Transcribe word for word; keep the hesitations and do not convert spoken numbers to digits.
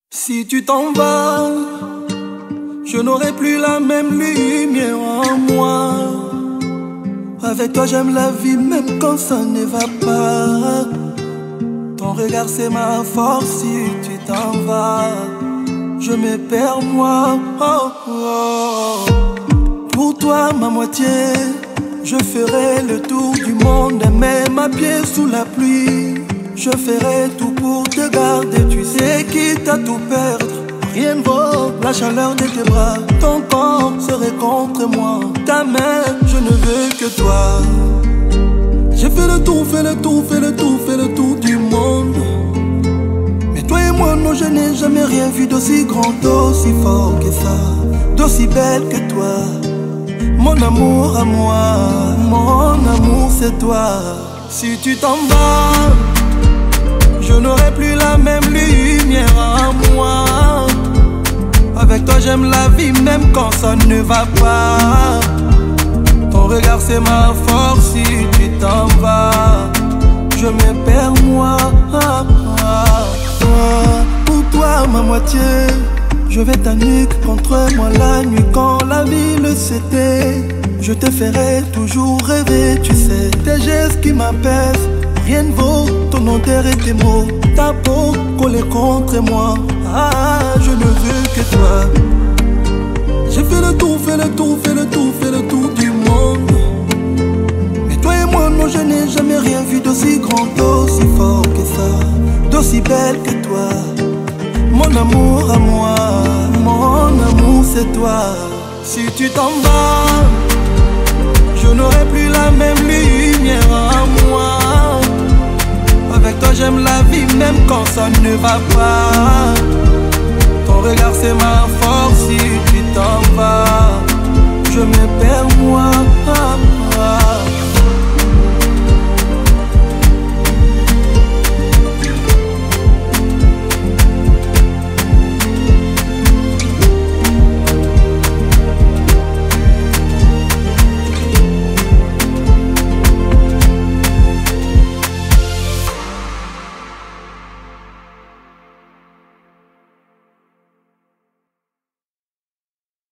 Si tu t'en vas, je n'aurai plus la même lumière en moi. Avec toi j'aime la vie même quand ça ne va pas. Ton regard c'est ma force, si tu t'en vas, je me perds moi. Oh, oh. Pour toi ma moitié, je ferai le tour du monde, même à pied sous la pluie. Je ferai tout pour te garder, tu sais quitte à tout perdre. Rien ne vaut la chaleur de tes bras. Ton corps serait contre moi, ta main, je ne veux que toi. J'ai fait le tour, fait le tour, fait le tour, fait le tour du monde. Mais toi et moi, non, je n'ai jamais rien vu d'aussi grand, d'aussi fort que ça, d'aussi belle que toi. Mon amour à moi, mon amour c'est toi. Si tu t'en vas, je n'aurai plus la même lumière en moi. Avec toi j'aime la vie même quand ça ne va pas. Ton regard c'est ma force, si tu t'en vas, je me perds moi. Ah, ah, ah. Pour toi ma moitié, je vais ta nuque contre moi la nuit quand la ville s'était. Je te ferai toujours rêver, tu sais. Tes gestes qui m'apaisent, rien ne vaut ton odeur et tes mots. Ta peau collée contre moi, ah, je ne veux que toi. J'ai fait le tour, fait le tour, fait le tour, fait le tour du monde. Mais toi et moi, non, je n'ai jamais rien vu d'aussi grand, d'aussi fort que ça, d'aussi belle que toi. Mon amour à moi, mon amour c'est toi. Si tu t'en vas, je n'aurai plus la même lumière en moi. Avec toi j'aime la vie même quand ça ne va pas.